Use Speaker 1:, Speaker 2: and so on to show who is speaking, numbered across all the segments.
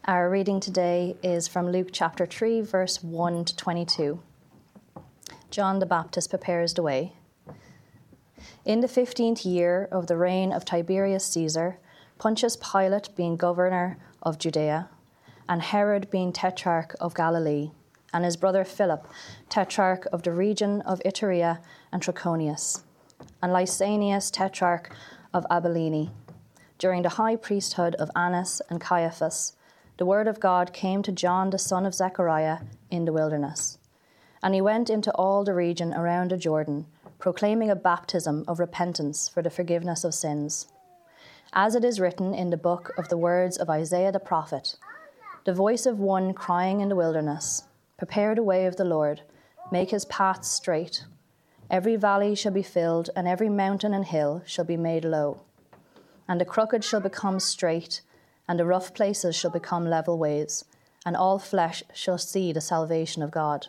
Speaker 1: Our reading today is from Luke chapter 3, verse 1 to 22. John the Baptist prepares the way. In the 15th year of the reign of Tiberius Caesar, Pontius Pilate being governor of Judea, and Herod being tetrarch of Galilee, and his brother Philip, tetrarch of the region of Iturea and Trachonius, and Lysanias, tetrarch of Abilene. During the high priesthood of Annas and Caiaphas, the word of God came to John the son of Zechariah in the wilderness. And he went into all the region around the Jordan, proclaiming a baptism of repentance for the forgiveness of sins. As it is written in the book of the words of Isaiah the prophet, the voice of one crying in the wilderness, prepare the way of the Lord, make his paths straight. Every valley shall be filled, and every mountain and hill shall be made low. And the crooked shall become straight, and the rough places shall become level ways, and all flesh shall see the salvation of God.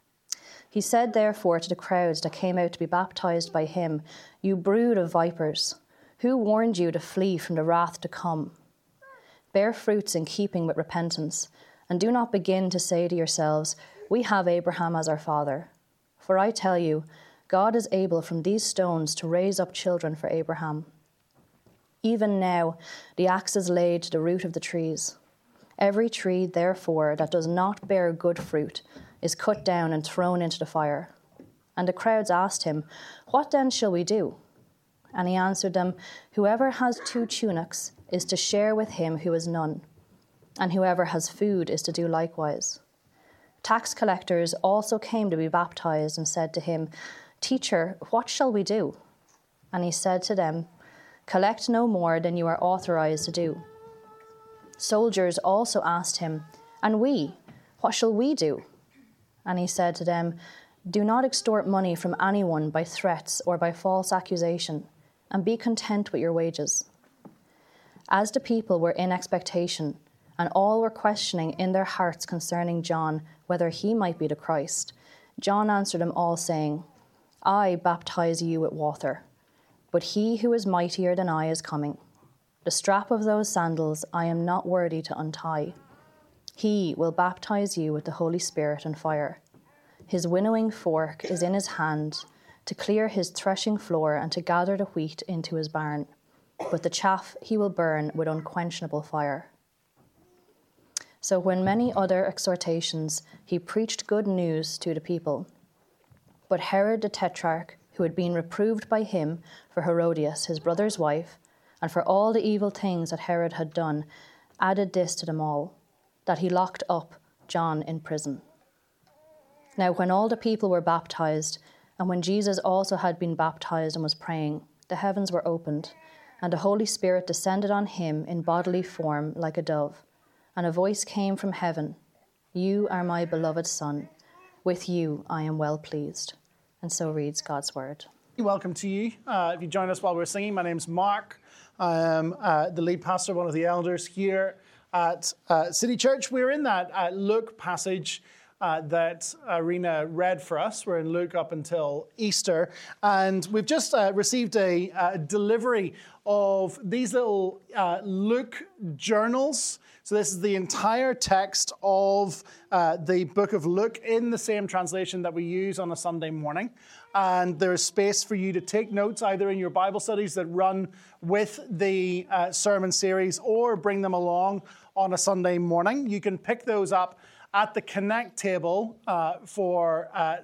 Speaker 1: He said therefore to the crowds that came out to be baptized by him, You brood of vipers, who warned you to flee from the wrath to come? Bear fruits in keeping with repentance, and do not begin to say to yourselves, We have Abraham as our father. For I tell you, God is able from these stones to raise up children for Abraham. Even now the axe is laid to the root of the trees. Every tree, therefore, that does not bear good fruit is cut down and thrown into the fire. And the crowds asked him, What then shall we do? And he answered them, Whoever has 2 tunics is to share with him who has none, and whoever has food is to do likewise. Tax collectors also came to be baptized and said to him, Teacher, what shall we do? And he said to them, Collect no more than you are authorized to do. Soldiers also asked him, And we, what shall we do? And he said to them, Do not extort money from anyone by threats or by false accusation, and be content with your wages. As the people were in expectation, and all were questioning in their hearts concerning John whether he might be the Christ, John answered them all, saying, I baptize you with water, but he who is mightier than I is coming. The strap of those sandals I am not worthy to untie. He will baptize you with the Holy Spirit and fire. His winnowing fork is in his hand to clear his threshing floor and to gather the wheat into his barn, but the chaff he will burn with unquenchable fire. So when many other exhortations, he preached good news to the people. But Herod the Tetrarch, who had been reproved by him for Herodias, his brother's wife, and for all the evil things that Herod had done, added this to them all, that he locked up John in prison. Now when all the people were baptized, and when Jesus also had been baptized and was praying, the heavens were opened, and the Holy Spirit descended on him in bodily form like a dove. And a voice came from heaven, You are my beloved Son, with you I am well pleased. And so reads God's word.
Speaker 2: Welcome to you. If you join us while we're singing, my name's Mark. I am the lead pastor, one of the elders here at City Church. We're in that Luke passage that Irina read for us. We're in Luke up until Easter. And we've just received a delivery of these little Luke journals. So this is the entire text of the book of Luke in the same translation that we use on a Sunday morning. And there's space for you to take notes either in your Bible studies that run with the sermon series or bring them along on a Sunday morning. You can pick those up at the Connect table for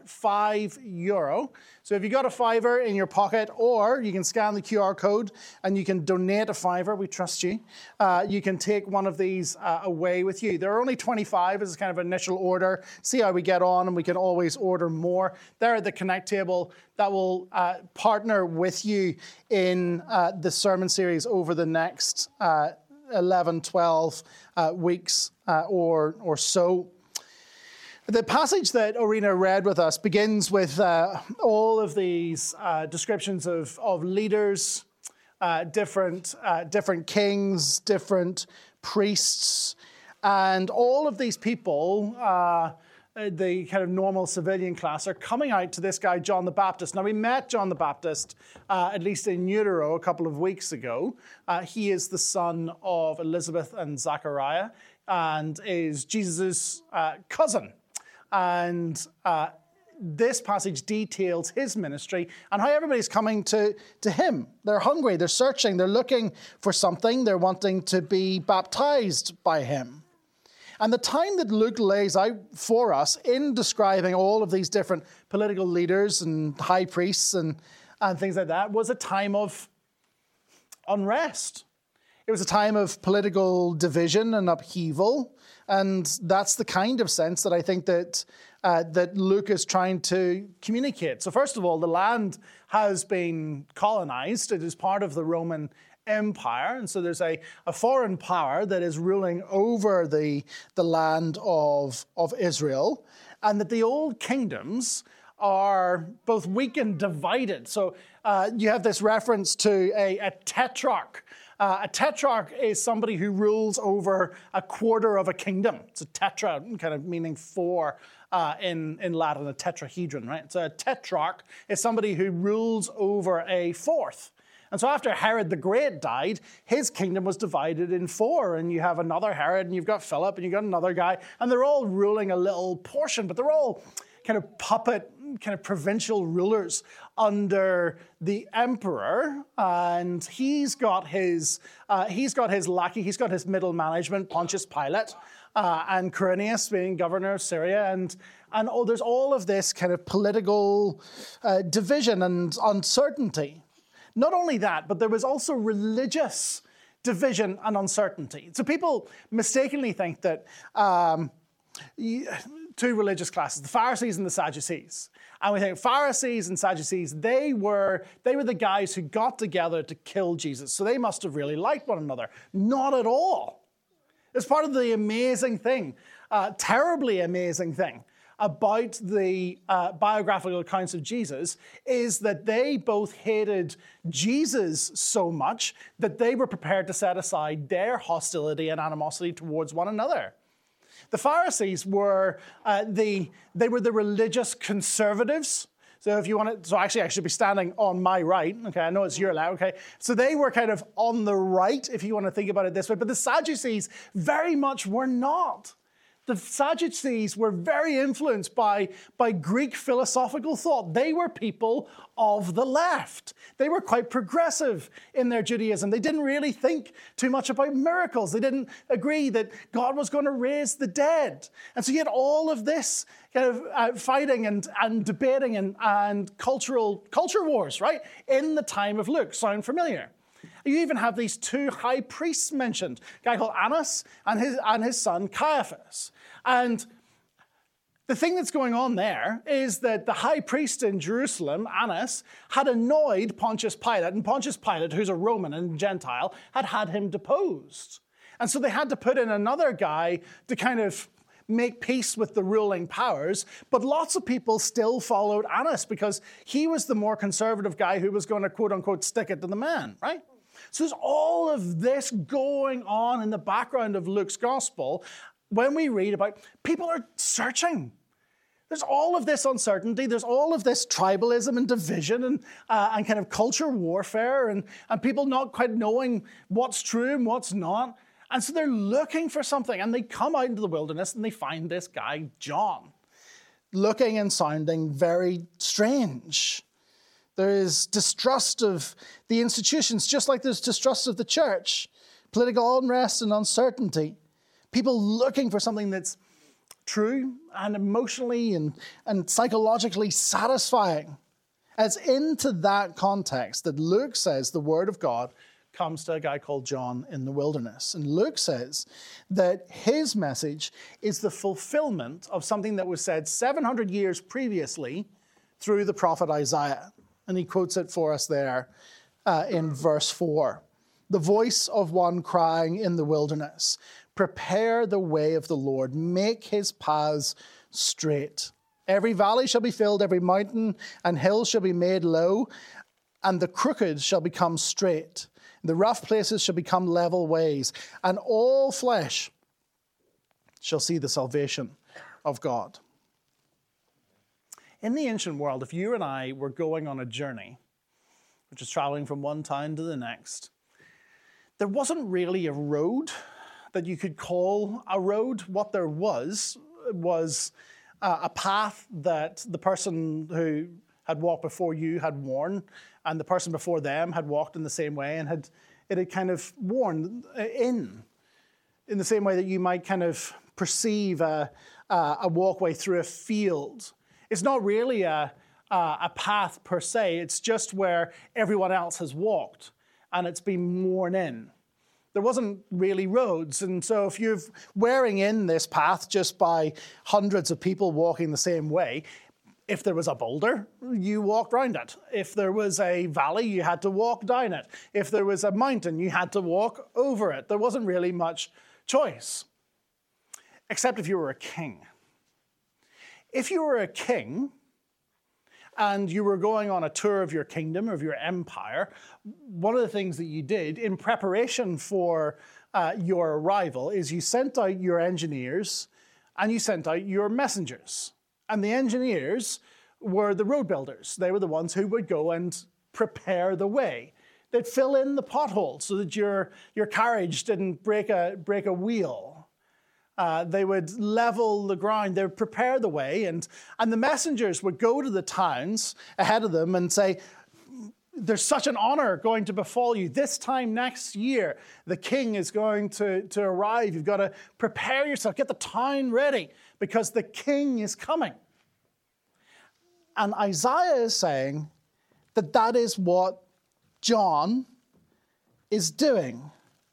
Speaker 2: €5. So if you got a fiver in your pocket, or you can scan the QR code and you can donate a fiver, we trust you. You can take one of these away with you. There are only 25 as a kind of initial order. See how we get on, and we can always order more. They're at the Connect table that will partner with you in the sermon series over the next 11, 12 weeks or so. The passage that Irina read with us begins with all of these descriptions of leaders, different kings, different priests, and all of these people, the kind of normal civilian class, are coming out to this guy, John the Baptist. Now, we met John the Baptist, at least in utero, a couple of weeks ago. He is the son of Elizabeth and Zachariah. and is Jesus' cousin. And this passage details his ministry and how everybody's coming to him. They're hungry, they're searching, they're looking for something, they're wanting to be baptized by him. And the time that Luke lays out for us in describing all of these different political leaders and high priests and things like that was a time of unrest. It was a time of political division and upheaval. And that's the kind of sense that I think that Luke is trying to communicate. So first of all, the land has been colonized. It is part of the Roman Empire. And so there's a foreign power that is ruling over the land of Israel. And that the old kingdoms are both weak and divided. So you have this reference to a tetrarch. A tetrarch is somebody who rules over a quarter of a kingdom. It's a tetra, kind of meaning four in Latin, a tetrahedron, right? So a tetrarch is somebody who rules over a fourth. And so after Herod the Great died, his kingdom was divided in four. And you have another Herod, and you've got Philip, and you've got another guy. And they're all ruling a little portion, but they're all kind of puppet, kind of provincial rulers under the emperor. And he's got his lackey, he's got his middle management, Pontius Pilate, and Quirinius being governor of Syria. And there's all of this kind of political division and uncertainty. Not only that, but there was also religious division and uncertainty. So people mistakenly think that two religious classes, the Pharisees and the Sadducees. And we think Pharisees and Sadducees, they were the guys who got together to kill Jesus. So they must have really liked one another. Not at all. It's part of the amazing thing, terribly amazing thing about the biographical accounts of Jesus is that they both hated Jesus so much that they were prepared to set aside their hostility and animosity towards one another. The Pharisees were the religious conservatives. So if you want to, so actually I should be standing on my right. Okay, I know it's your left. Okay, so they were kind of on the right, if you want to think about it this way. But the Sadducees very much were not. The Sadducees were very influenced by Greek philosophical thought. They were people of the left. They were quite progressive in their Judaism. They didn't really think too much about miracles. They didn't agree that God was going to raise the dead. And so you had all of this kind of fighting and debating and culture wars, right, in the time of Luke. Sound familiar? You even have these two high priests mentioned, a guy called Annas and his son Caiaphas. And the thing that's going on there is that the high priest in Jerusalem, Annas, had annoyed Pontius Pilate, and Pontius Pilate, who's a Roman and Gentile, had him deposed. And so they had to put in another guy to kind of make peace with the ruling powers, but lots of people still followed Annas because he was the more conservative guy who was going to, quote unquote, stick it to the man, right? So there's all of this going on in the background of Luke's gospel when we read about people are searching. There's all of this uncertainty. There's all of this tribalism and division and kind of culture warfare and people not quite knowing what's true and what's not. And so they're looking for something, and they come out into the wilderness and they find this guy, John, looking and sounding very strange. There is distrust of the institutions, just like there's distrust of the church, political unrest and uncertainty. People looking for something that's true and emotionally and psychologically satisfying. And it's into that context that Luke says the word of God comes to a guy called John in the wilderness. And Luke says that his message is the fulfillment of something that was said 700 years previously through the prophet Isaiah. And he quotes it for us there in verse 4. The voice of one crying in the wilderness, prepare the way of the Lord, make his paths straight. Every valley shall be filled, every mountain and hill shall be made low, and the crooked shall become straight. The rough places shall become level ways, and all flesh shall see the salvation of God. In the ancient world, if you and I were going on a journey, which is traveling from one town to the next, there wasn't really a road. that you could call a road. What there was a path that the person who had walked before you had worn, and the person before them had walked in the same way, and it had kind of worn in the same way that you might kind of perceive a walkway through a field. It's not really a path per se. It's just where everyone else has walked, and it's been worn in. There wasn't really roads, and so if you're wearing in this path just by hundreds of people walking the same way, if there was a boulder, you walked round it. If there was a valley, you had to walk down it. If there was a mountain, you had to walk over it. There wasn't really much choice, except if you were a king. If you were a king and you were going on a tour of your kingdom, of your empire, one of the things that you did in preparation for your arrival is you sent out your engineers and you sent out your messengers. And the engineers were the road builders. They were the ones who would go and prepare the way. They'd fill in the potholes so that your carriage didn't break a wheel. They would level the ground. They would prepare the way. And the messengers would go to the towns ahead of them and say, there's such an honor going to befall you. This time next year, the king is going to arrive. You've got to prepare yourself, get the town ready, because the king is coming. And Isaiah is saying that is what John is doing.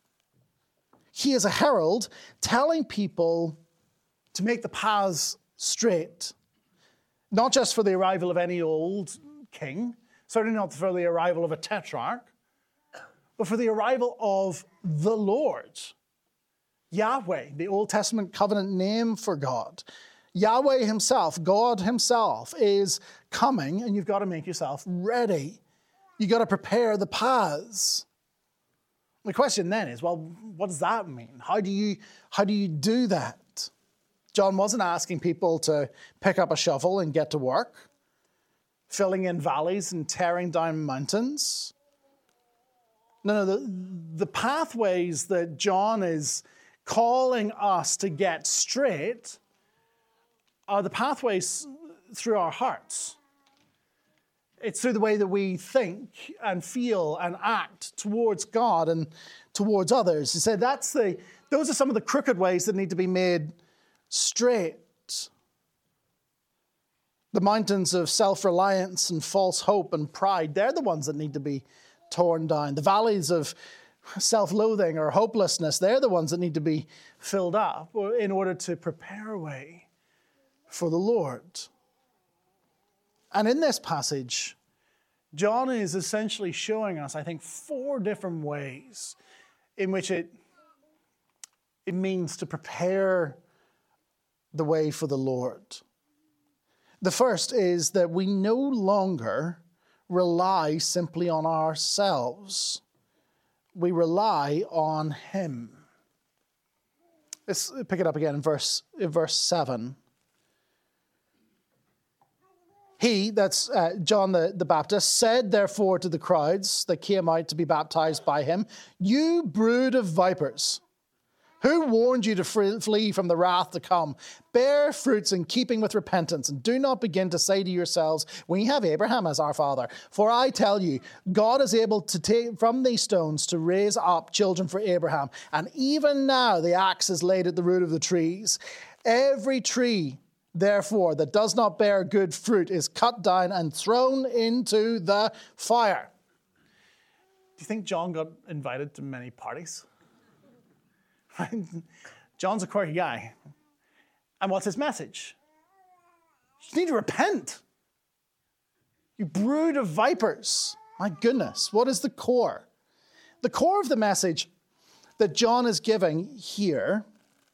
Speaker 2: He is a herald telling people to make the paths straight, not just for the arrival of any old king, certainly not for the arrival of a tetrarch, but for the arrival of the Lord. Yahweh, the Old Testament covenant name for God. Yahweh himself, God himself, is coming, and you've got to make yourself ready. You've got to prepare the paths. The question then is, well, what does that mean? How do you do that? John wasn't asking people to pick up a shovel and get to work, filling in valleys and tearing down mountains. No, the pathways that John is calling us to get straight are the pathways through our hearts. It's through the way that we think and feel and act towards God and towards others. He said those are some of the crooked ways that need to be made straight. The mountains of self-reliance and false hope and pride, they're the ones that need to be torn down. The valleys of self-loathing or hopelessness, they're the ones that need to be filled up in order to prepare a way for the Lord. And in this passage, John is essentially showing us, I think, 4 different ways in which it means to prepare the way for the Lord. The first is that we no longer rely simply on ourselves. We rely on him. Let's pick it up again in verse 7. He, that's John the Baptist, said therefore to the crowds that came out to be baptized by him, "You brood of vipers, who warned you to flee from the wrath to come? Bear fruits in keeping with repentance, and do not begin to say to yourselves, we have Abraham as our father. For I tell you, God is able to take from these stones to raise up children for Abraham. And even now the axe is laid at the root of the trees. Every tree, therefore, that does not bear good fruit is cut down and thrown into the fire." Do you think John got invited to many parties? John's a quirky guy. And what's his message? You need to repent. You brood of vipers. My goodness, what is the core? The core of the message that John is giving here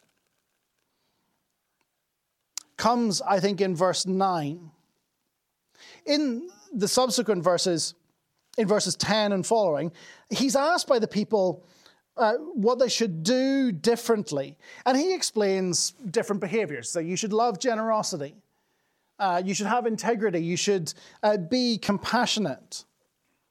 Speaker 2: comes, I think, in verse 9. In the subsequent verses, in verses 10 and following, he's asked by the people what they should do differently. And he explains different behaviors. So you should love generosity. You should have integrity. You should be compassionate.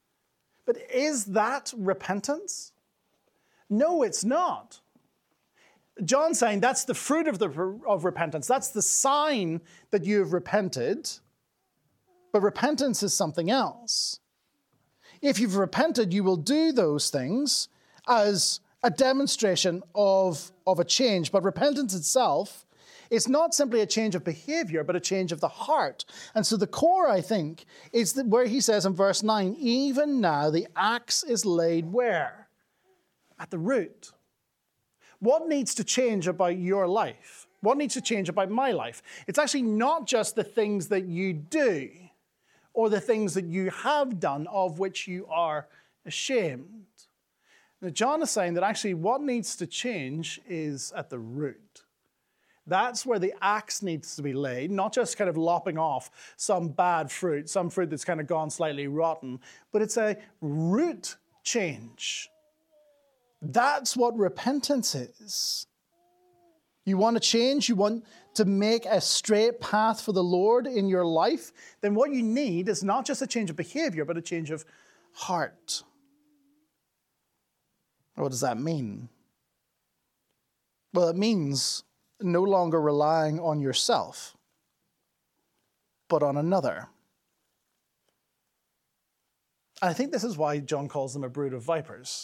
Speaker 2: But is that repentance? No, it's not. John's saying that's the fruit of repentance. That's the sign that you have repented. But repentance is something else. If you've repented, you will do those things as a demonstration of a change. But repentance itself is not simply a change of behavior, but a change of the heart. And so the core, I think, is that where he says in verse 9, even now the axe is laid where? At the root. What needs to change about your life? What needs to change about my life? It's actually not just the things that you do or the things that you have done of which you are ashamed. Now, John is saying that actually what needs to change is at the root. That's where the axe needs to be laid, not just kind of lopping off some bad fruit, some fruit that's kind of gone slightly rotten, but it's a root change. That's what repentance is. You want to change, you want to make a straight path for the Lord in your life, then what you need is not just a change of behavior, but a change of heart. What does that mean? Well, it means no longer relying on yourself, but on another. And I think this is why John calls them a brood of vipers.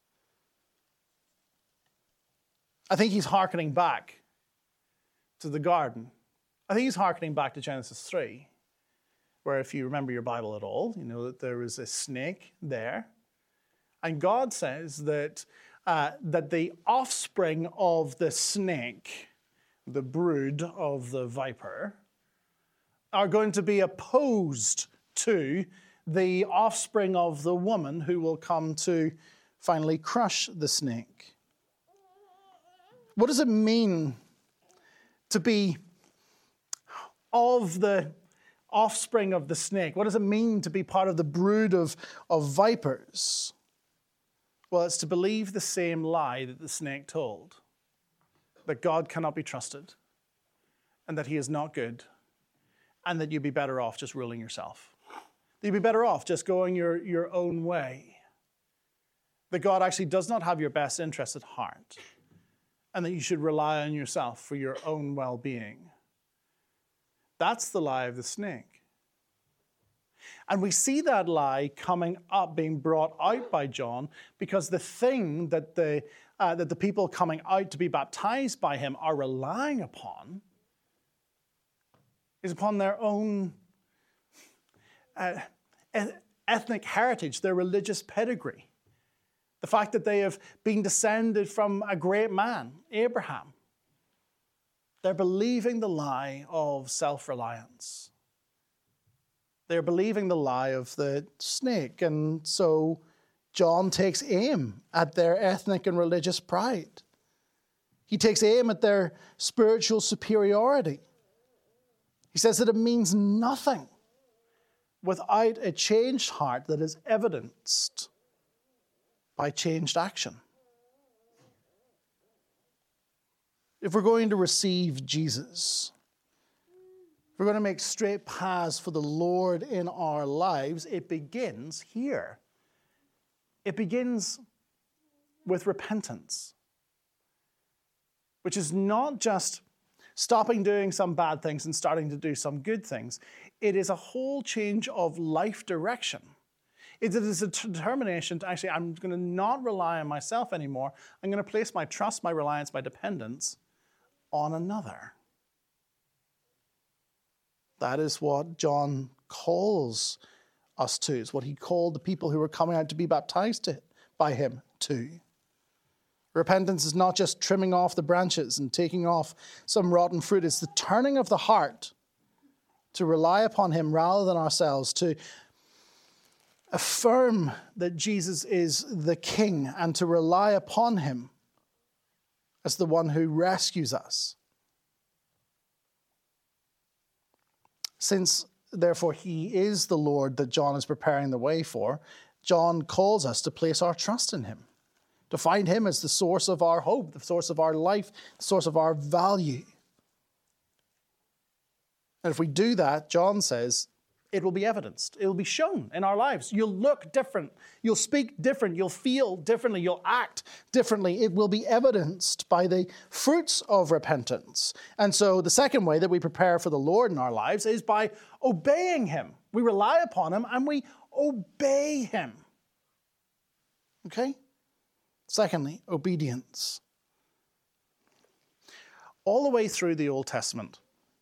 Speaker 2: I think he's hearkening back to the garden. I think he's hearkening back to Genesis 3, where if you remember your Bible at all, you know that there was a snake there. And God says that the offspring of the snake, the brood of the viper, are going to be opposed to the offspring of the woman who will come to finally crush the snake. What does it mean to be of the offspring of the snake? What does it mean to be part of the brood of vipers? Well, it's to believe the same lie that the snake told, that God cannot be trusted, and that he is not good, and that you'd be better off just ruling yourself. That you'd be better off just going your own way. That God actually does not have your best interest at heart, and that you should rely on yourself for your own well-being. That's the lie of the snake. And we see that lie coming up, being brought out by John, because the thing that the people coming out to be baptized by him are relying upon is upon their own ethnic heritage, their religious pedigree. The fact that they have been descended from a great man, Abraham. They're believing the lie of self-reliance. They're believing the lie of the snake. And so John takes aim at their ethnic and religious pride. He takes aim at their spiritual superiority. He says that it means nothing without a changed heart that is evidenced by changed action. If we're going to receive Jesus, if we're going to make straight paths for the Lord in our lives, it begins here. It begins with repentance, which is not just stopping doing some bad things and starting to do some good things. It is a whole change of life direction. It is a determination to actually, I'm going to not rely on myself anymore. I'm going to place my trust, my reliance, my dependence on another. That is what John calls us to. It's what he called the people who were coming out to be baptized by him to. Repentance is not just trimming off the branches and taking off some rotten fruit. It's the turning of the heart to rely upon him rather than ourselves, to affirm that Jesus is the King and to rely upon him as the one who rescues us. Since, therefore, he is the Lord that John is preparing the way for, John calls us to place our trust in him, to find him as the source of our hope, the source of our life, the source of our value. And if we do that, John says, it will be evidenced. It will be shown in our lives. You'll look different. You'll speak different. You'll feel differently. You'll act differently. It will be evidenced by the fruits of repentance. And so the second way that we prepare for the Lord in our lives is by obeying him. We rely upon him and we obey him. Okay? Secondly, obedience. All the way through the Old Testament,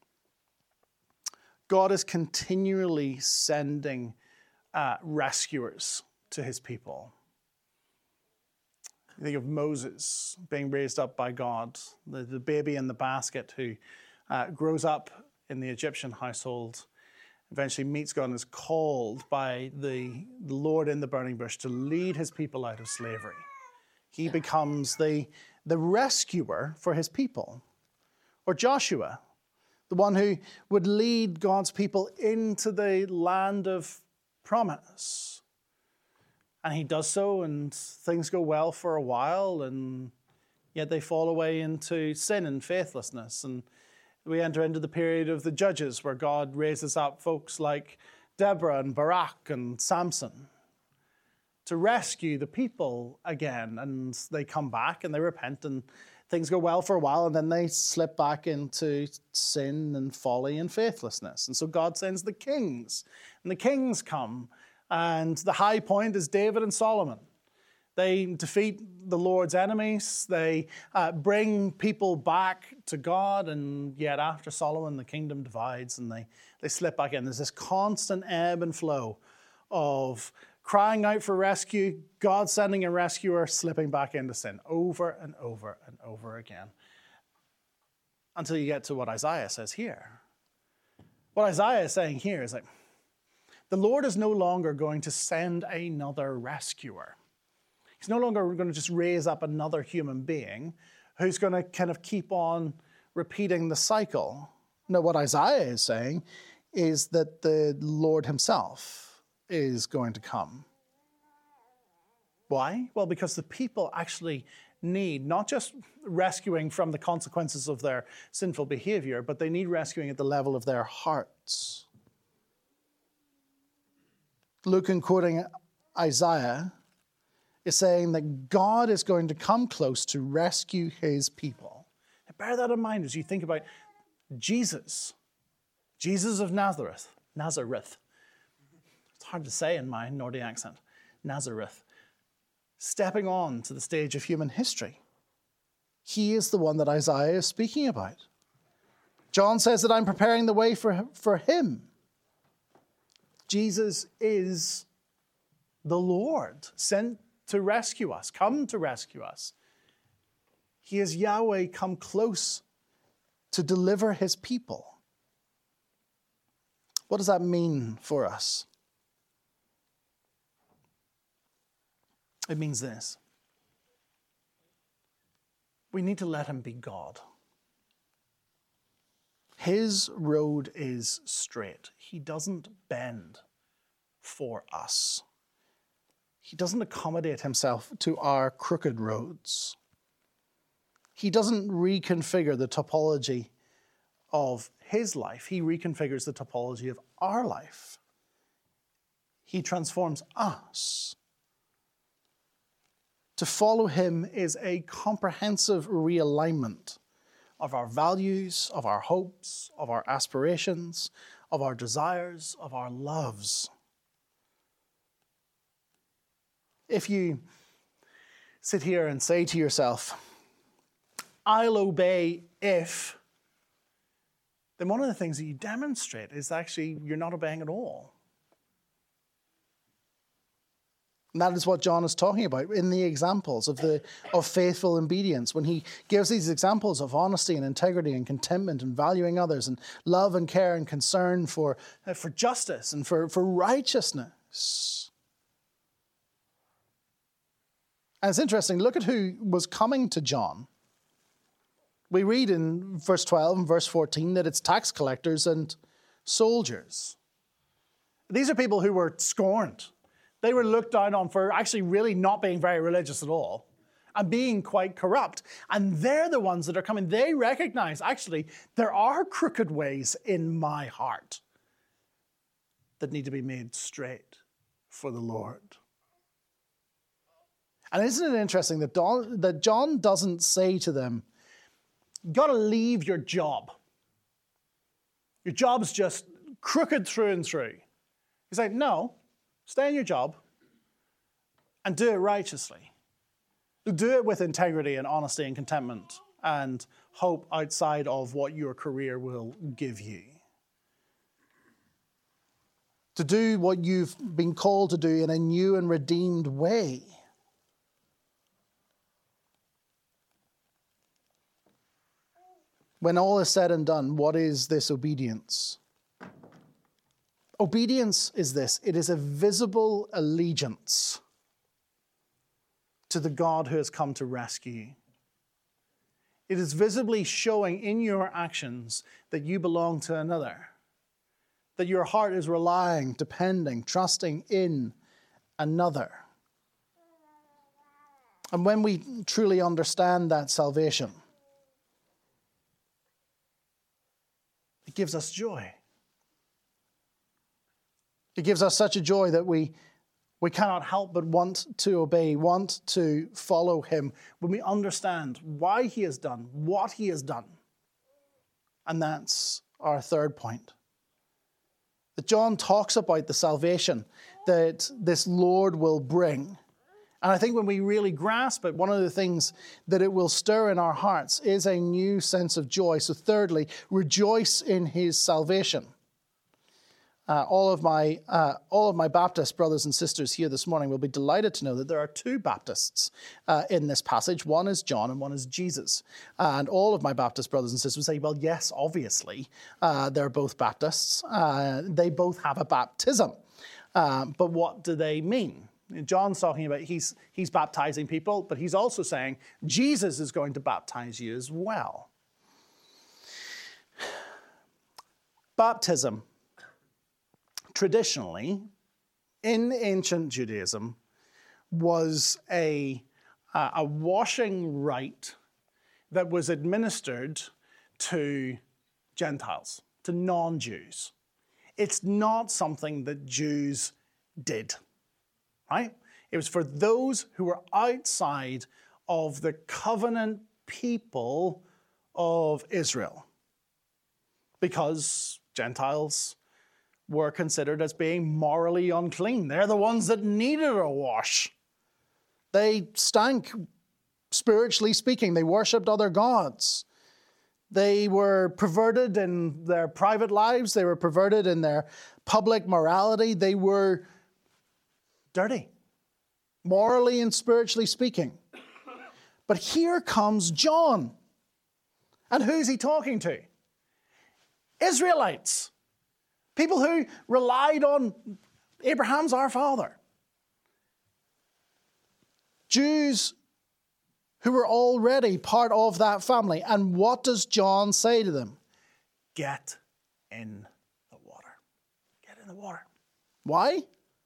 Speaker 2: God is continually sending rescuers to his people. You think of Moses being raised up by God, the baby in the basket who grows up in the Egyptian household, eventually meets God and is called by the Lord in the burning bush to lead his people out of slavery. He becomes the rescuer for his people. Or Joshua, the one who would lead God's people into the land of promise. And he does so, and things go well for a while, and yet they fall away into sin and faithlessness. And we enter into the period of the Judges, where God raises up folks like Deborah and Barak and Samson to rescue the people again. And they come back and they repent, and things go well for a while, and then they slip back into sin and folly and faithlessness. And so God sends the kings, and the kings come, and the high point is David and Solomon. They defeat the Lord's enemies. They bring people back to God, and yet after Solomon, the kingdom divides, and they slip back in. There's this constant ebb and flow of crying out for rescue, God sending a rescuer, slipping back into sin over and over and over again. Until you get to what Isaiah says here. What Isaiah is saying here is that the Lord is no longer going to send another rescuer. He's no longer going to just raise up another human being who's going to kind of keep on repeating the cycle. No, what Isaiah is saying is that the Lord himself is going to come. Why? Well, because the people actually need not just rescuing from the consequences of their sinful behavior, but they need rescuing at the level of their hearts. Luke, in quoting Isaiah, is saying that God is going to come close to rescue his people. And bear that in mind as you think about Jesus of Nazareth. It's hard to say in my Nordic accent. Nazareth. Stepping on to the stage of human history. He is the one that Isaiah is speaking about. John says that I'm preparing the way for him. Jesus is the Lord, sent to rescue us, come to rescue us. He is Yahweh come close to deliver his people. What does that mean for us? It means this. We need to let him be God. His road is straight. He doesn't bend for us. He doesn't accommodate himself to our crooked roads. He doesn't reconfigure the topology of his life. He reconfigures the topology of our life. He transforms us. To follow him is a comprehensive realignment of our values, of our hopes, of our aspirations, of our desires, of our loves. If you sit here and say to yourself, I'll obey if, then one of the things that you demonstrate is actually you're not obeying at all. And that is what John is talking about in the examples of faithful obedience. When he gives these examples of honesty and integrity and contentment and valuing others and love and care and concern for justice and for righteousness. And it's interesting, look at who was coming to John. We read in verse 12 and verse 14 that it's tax collectors and soldiers. These are people who were scorned. They were looked down on for actually really not being very religious at all and being quite corrupt. And they're the ones that are coming. They recognize, actually, there are crooked ways in my heart. that need to be made straight for the Lord. And isn't it interesting that John doesn't say to them, "You got to leave your job. Your job's just crooked through and through." He's like, no, stay in your job and do it righteously. Do it with integrity and honesty and contentment and hope outside of what your career will give you. To do what you've been called to do in a new and redeemed way. When all is said and done, what is this obedience? Obedience is this. It is a visible allegiance to the God who has come to rescue you. It is visibly showing in your actions that you belong to another, that your heart is relying, depending, trusting in another. And when we truly understand that salvation, it gives us joy. It gives us such a joy that we cannot help but want to obey, want to follow him when we understand why he has done, what he has done. And that's our third point. That John talks about the salvation that this Lord will bring. And I think when we really grasp it, one of the things that it will stir in our hearts is a new sense of joy. So thirdly, rejoice in his salvation. All of my Baptist brothers and sisters here this morning will be delighted to know that there are two Baptists in this passage. One is John and one is Jesus. And all of my Baptist brothers and sisters will say, well, yes, obviously, they're both Baptists. They both have a baptism. But what do they mean? John's talking about he's baptizing people, but he's also saying Jesus is going to baptize you as well. Baptism, traditionally, in ancient Judaism, was a washing rite that was administered to Gentiles, to non-Jews. It's not something that Jews did. Right? It was for those who were outside of the covenant people of Israel, because Gentiles were considered as being morally unclean. They're the ones that needed a wash. They stank, spiritually speaking. They worshipped other gods. They were perverted in their private lives. They were perverted in their public morality. They were dirty, morally and spiritually speaking. But here comes John. And who's he talking to? Israelites. People who relied on Abraham's our father. Jews who were already part of that family. And what does John say to them? Get in the water. Get in the water. Why?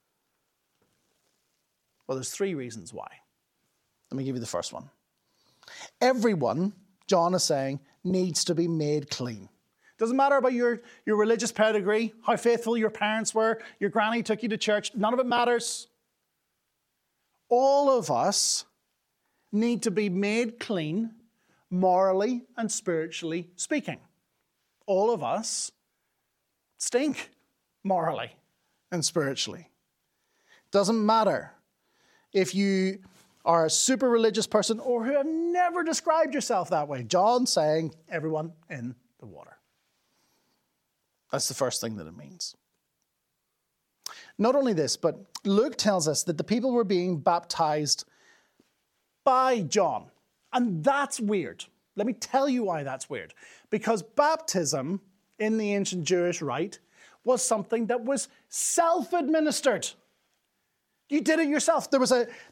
Speaker 2: Well, there's three reasons why. Let me give you the first one. Everyone, John is saying, needs to be made clean. Doesn't matter about your religious pedigree, how faithful your parents were, your granny took you to church. None of it matters. All of us need to be made clean, morally and spiritually speaking. All of us stink morally and spiritually. Doesn't matter if you are a super religious person or who have never described yourself that way. John's saying, everyone in the water. That's the first thing that it means. Not only this, but Luke tells us that the people were being baptized by John. And that's weird. Let me tell you why that's weird. Because baptism in the ancient Jewish rite was something that was self-administered. You did it yourself. There was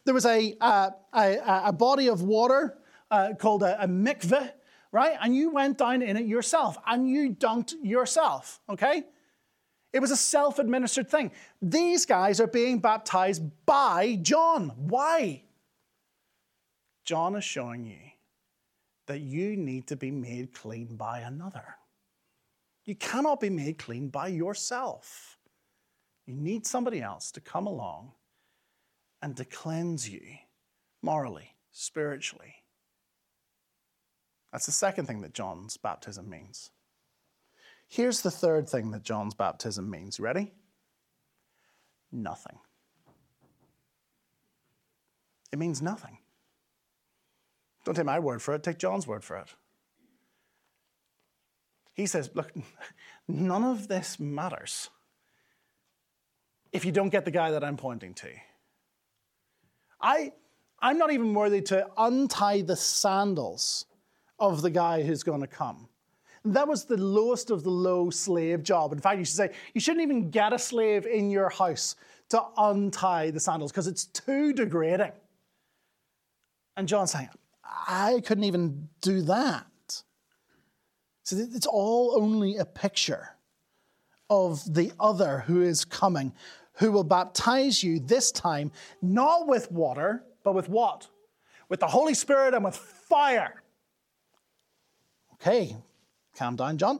Speaker 2: a body of water called a mikveh, right? And you went down in it yourself and you dunked yourself, okay? It was a self-administered thing. These guys are being baptized by John. Why? John is showing you that you need to be made clean by another. You cannot be made clean by yourself. You need somebody else to come along and to cleanse you morally, spiritually. That's the second thing that John's baptism means. Here's the third thing that John's baptism means. Ready? Nothing. It means nothing. Don't take my word for it, take John's word for it. He says, look, none of this matters if you don't get the guy that I'm pointing to. I'm not even worthy to untie the sandals of the guy who's going to come. That was the lowest of the low slave job. In fact, you should say, you shouldn't even get a slave in your house to untie the sandals because it's too degrading. And John's saying, I couldn't even do that. So it's all only a picture of the other who is coming, who will baptize you this time, not with water, but with what? With the Holy Spirit and with fire. Okay, calm down, John.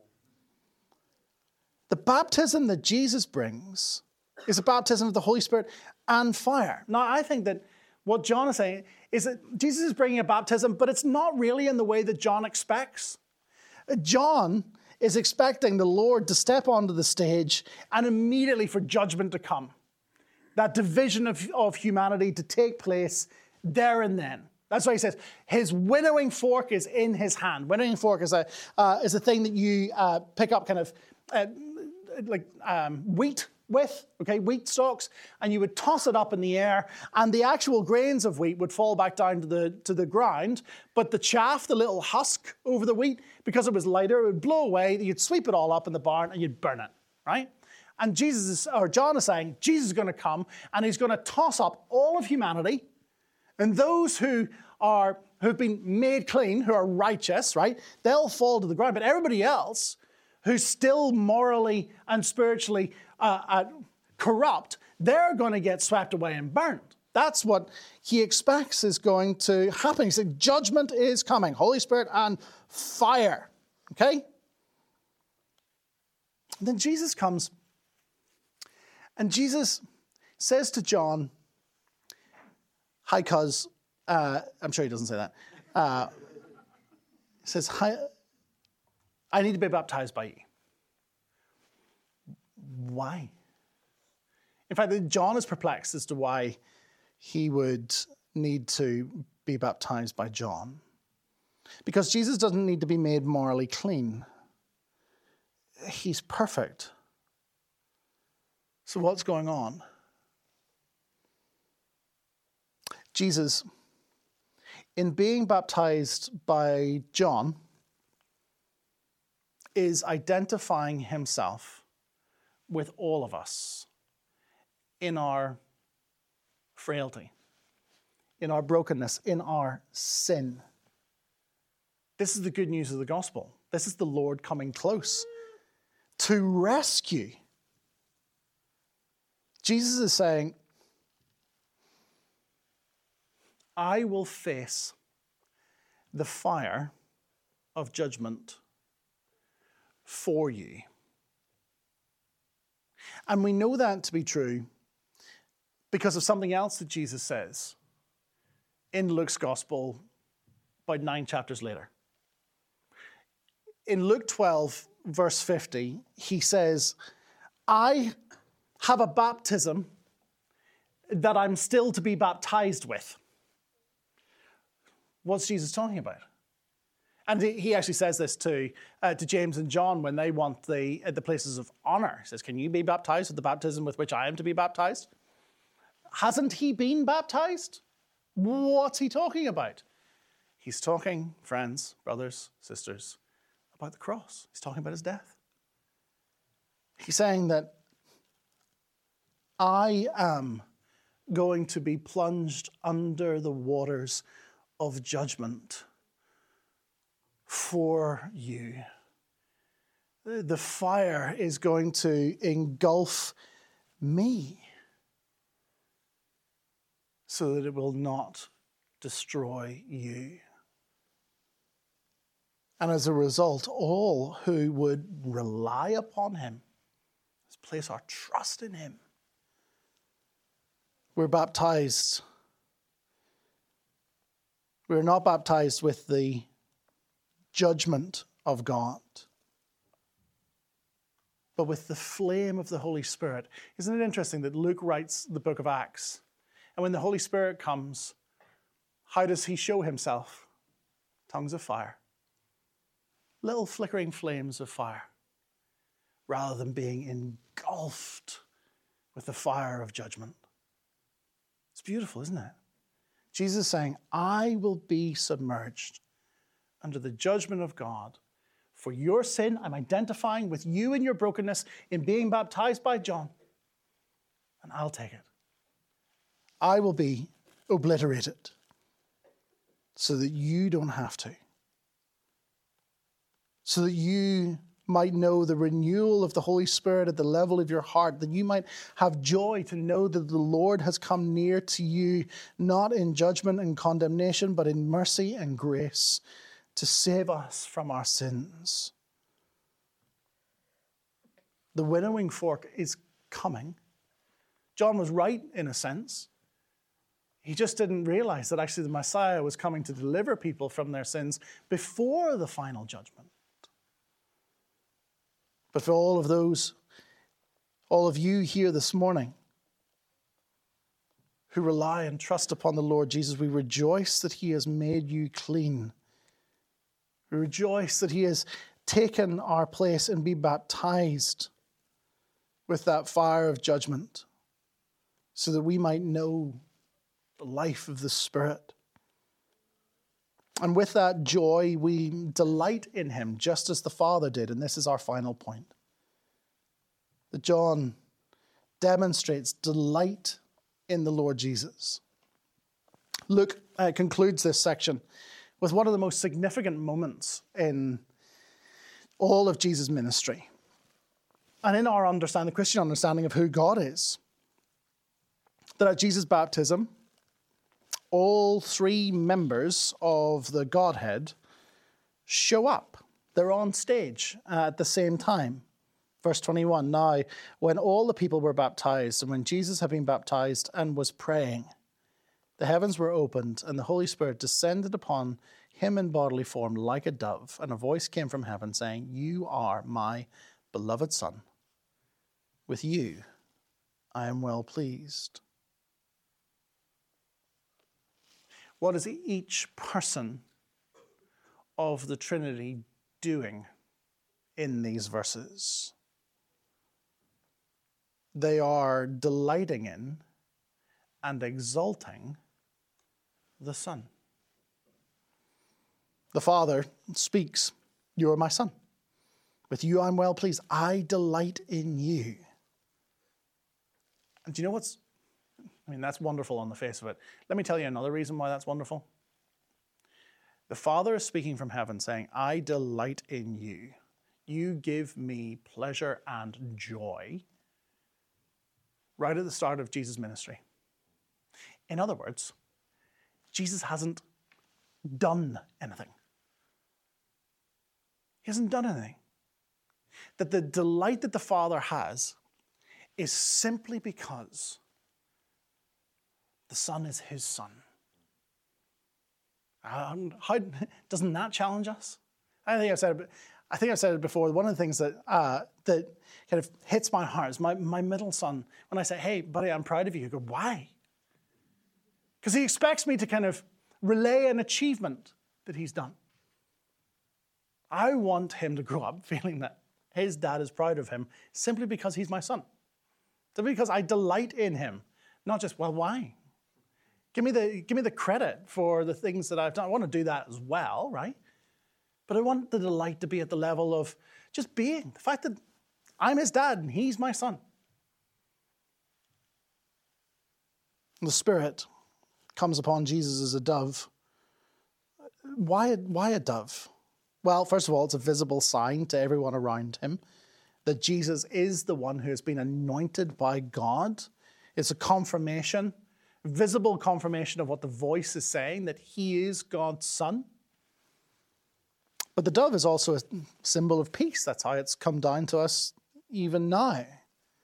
Speaker 2: The baptism that Jesus brings is a baptism of the Holy Spirit and fire. Now, I think that what John is saying is that Jesus is bringing a baptism, but it's not really in the way that John expects. John is expecting the Lord to step onto the stage and immediately for judgment to come. That division of humanity to take place there and then. That's why he says his winnowing fork is in his hand. Winnowing fork is a thing that you pick up kind of wheat with, okay, wheat stalks, and you would toss it up in the air, and the actual grains of wheat would fall back down to the ground, but the chaff, the little husk over the wheat, because it was lighter, it would blow away. You'd sweep it all up in the barn and you'd burn it, right? And John is saying Jesus is going to come and he's going to toss up all of humanity, and those who've been made clean, who are righteous, right? They'll fall to the ground, but everybody else who's still morally and spiritually corrupt, they're going to get swept away and burned. That's what he expects is going to happen. He said, judgment is coming, Holy Spirit and fire. Okay? And then Jesus comes, and Jesus says to John, hi, cuz, I'm sure he doesn't say that. He says, hi, I need to be baptized by you. Why? In fact, John is perplexed as to why he would need to be baptized by John. Because Jesus doesn't need to be made morally clean. He's perfect. So what's going on? Jesus, in being baptized by John, is identifying himself with all of us in our frailty, in our brokenness, in our sin. This is the good news of the gospel. This is the Lord coming close to rescue. Jesus is saying, I will face the fire of judgment for you. And we know that to be true because of something else that Jesus says in Luke's gospel about 9 chapters later. In Luke 12, verse 50, he says, I have a baptism that I'm still to be baptized with. What's Jesus talking about? And he actually says this to James and John when they want the places of honor. He says, can you be baptized with the baptism with which I am to be baptized? Hasn't he been baptized? What's he talking about? He's talking, friends, brothers, sisters, about the cross. He's talking about his death. He's saying that I am going to be plunged under the waters of judgment for you. The fire is going to engulf me so that it will not destroy you. And as a result, all who would rely upon him, his place our trust in him. We're baptized. We're not baptized with the judgment of God, but with the flame of the Holy Spirit. Isn't it interesting that Luke writes the book of Acts? And when the Holy Spirit comes, how does he show himself? Tongues of fire. Little flickering flames of fire, rather than being engulfed with the fire of judgment. It's beautiful, isn't it? Jesus is saying, I will be submerged under the judgment of God for your sin. I'm identifying with you and your brokenness in being baptized by John, and I'll take it. I will be obliterated so that you don't have to. So that you might know the renewal of the Holy Spirit at the level of your heart, that you might have joy to know that the Lord has come near to you, not in judgment and condemnation, but in mercy and grace to save us from our sins. The winnowing fork is coming. John was right in a sense. He just didn't realize that actually the Messiah was coming to deliver people from their sins before the final judgment. But for all of you here this morning who rely and trust upon the Lord Jesus, we rejoice that he has made you clean. We rejoice that he has taken our place and be baptized with that fire of judgment so that we might know the life of the Spirit. And with that joy, we delight in him, just as the Father did. And this is our final point. That John demonstrates delight in the Lord Jesus. Luke concludes this section with one of the most significant moments in all of Jesus' ministry. And in our understanding, the Christian understanding of who God is. That at Jesus' baptism, all three members of the Godhead show up. They're on stage at the same time. Verse 21, now, when all the people were baptized, and when Jesus had been baptized and was praying, the heavens were opened, and the Holy Spirit descended upon him in bodily form like a dove, and a voice came from heaven saying, you are my beloved Son. With you I am well pleased. What is each person of the Trinity doing in these verses? They are delighting in and exalting the Son. The Father speaks, you are my Son. With you I'm well pleased. I delight in you. And do you know that's wonderful on the face of it. Let me tell you another reason why that's wonderful. The Father is speaking from heaven saying, I delight in you. You give me pleasure and joy. Right at the start of Jesus' ministry. In other words, Jesus hasn't done anything. He hasn't done anything. That the delight that the Father has is simply because the Son is his Son. How doesn't that challenge us? I think I've said it before. One of the things that kind of hits my heart is my middle son. When I say, hey, buddy, I'm proud of you, he goes, why? Because he expects me to kind of relay an achievement that he's done. I want him to grow up feeling that his dad is proud of him simply because he's my son. Simply because I delight in him. Not just, well, why? Give me the credit for the things that I've done. I want to do that as well, right? But I want the delight to be at the level of just being. The fact that I'm his dad and he's my son. The Spirit comes upon Jesus as a dove. Why a dove? Well, first of all, it's a visible sign to everyone around him that Jesus is the one who has been anointed by God. It's a confirmation, visible confirmation of what the voice is saying, that he is God's Son. But the dove is also a symbol of peace. That's how it's come down to us even now.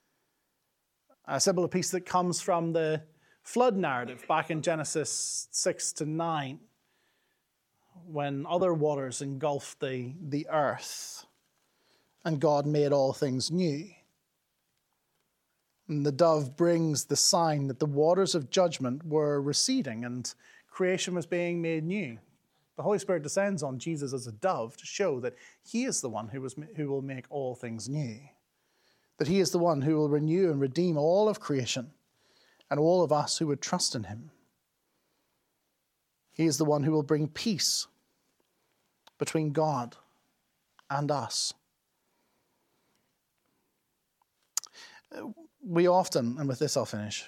Speaker 2: A symbol of peace that comes from the flood narrative back in Genesis 6 to 9, when other waters engulfed the earth and God made all things new. And the dove brings the sign that the waters of judgment were receding and creation was being made new. The Holy Spirit descends on Jesus as a dove to show that he is the one who will make all things new, that he is the one who will renew and redeem all of creation and all of us who would trust in him. He is the one who will bring peace between God and us. We often, and with this I'll finish,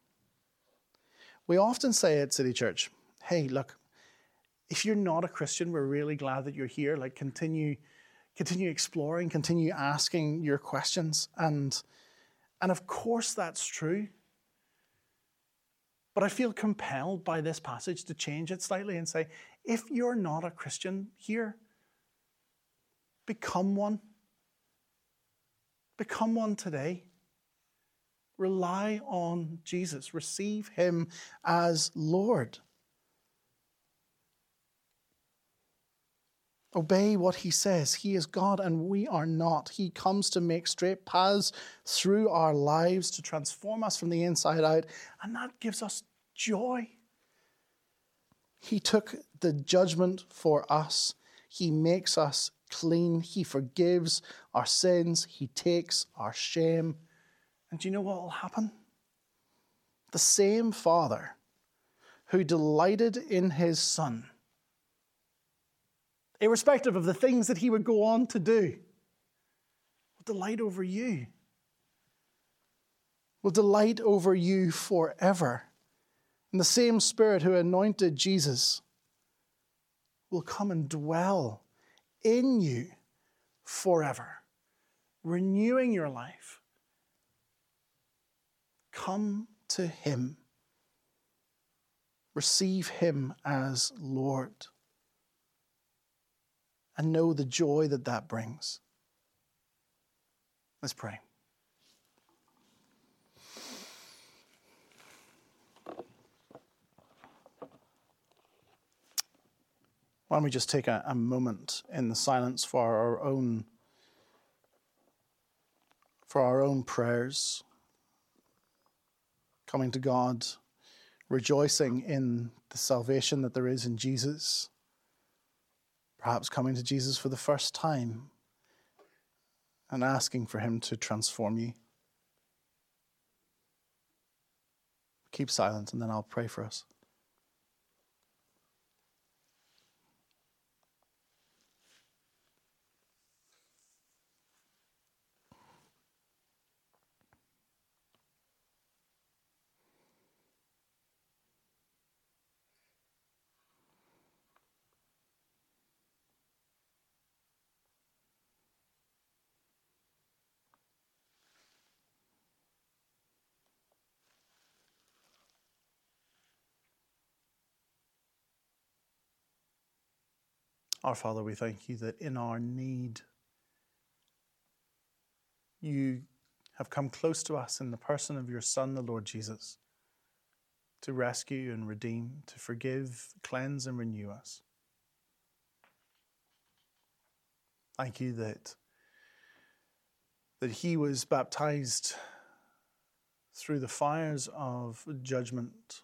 Speaker 2: we often say at City Church, hey, look, if you're not a Christian, we're really glad that you're here. Like, continue exploring, continue asking your questions. And of course that's true. But I feel compelled by this passage to change it slightly and say, if you're not a Christian here, become one. Become one today. Rely on Jesus. Receive him as Lord. Obey what he says. He is God and we are not. He comes to make straight paths through our lives, to transform us from the inside out, and that gives us joy. He took the judgment for us. He makes us clean. He forgives our sins. He takes our shame. And do you know what will happen? The same Father who delighted in his Son, irrespective of the things that he would go on to do, will delight over you. Will delight over you forever. And the same Spirit who anointed Jesus will come and dwell in you forever, renewing your life. Come to him. Receive him as Lord. And know the joy that that brings. Let's pray. Why don't we just take a moment in the silence for our own prayers, coming to God, rejoicing in the salvation that there is in Jesus, perhaps coming to Jesus for the first time and asking for him to transform you. Keep silent and then I'll pray for us. Our Father, we thank you that in our need, you have come close to us in the person of your Son, the Lord Jesus, to rescue and redeem, to forgive, cleanse, and renew us. Thank you that he was baptized through the fires of judgment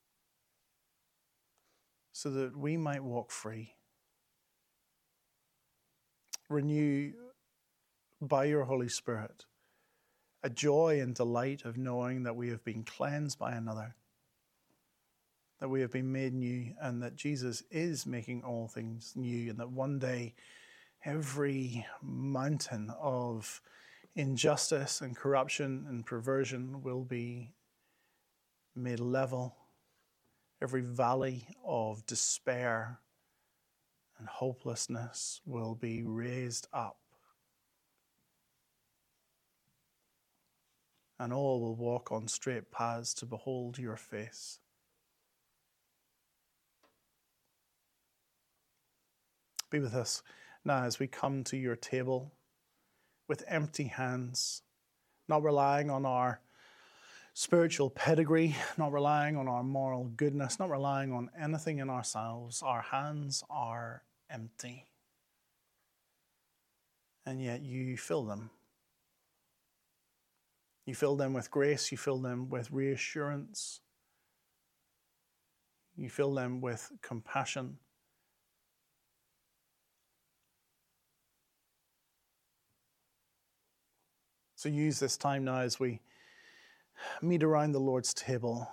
Speaker 2: so that we might walk free. Renew by your Holy Spirit a joy and delight of knowing that we have been cleansed by another, that we have been made new, and that Jesus is making all things new, and that one day every mountain of injustice and corruption and perversion will be made level. Every valley of despair and hopelessness will be raised up. And all will walk on straight paths to behold your face. Be with us now as we come to your table with empty hands, not relying on our spiritual pedigree, not relying on our moral goodness, not relying on anything in ourselves. Our hands are empty. And yet you fill them. You fill them with grace, you fill them with reassurance, you fill them with compassion. So use this time now as we meet around the Lord's table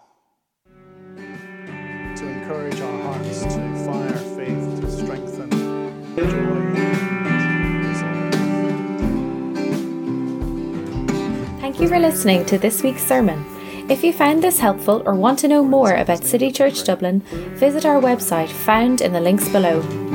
Speaker 2: to encourage our hearts, to fire faith, to strengthen joy.
Speaker 3: Thank you for listening to this week's sermon. If you found this helpful or want to know more about City Church Dublin, visit our website found in the links below.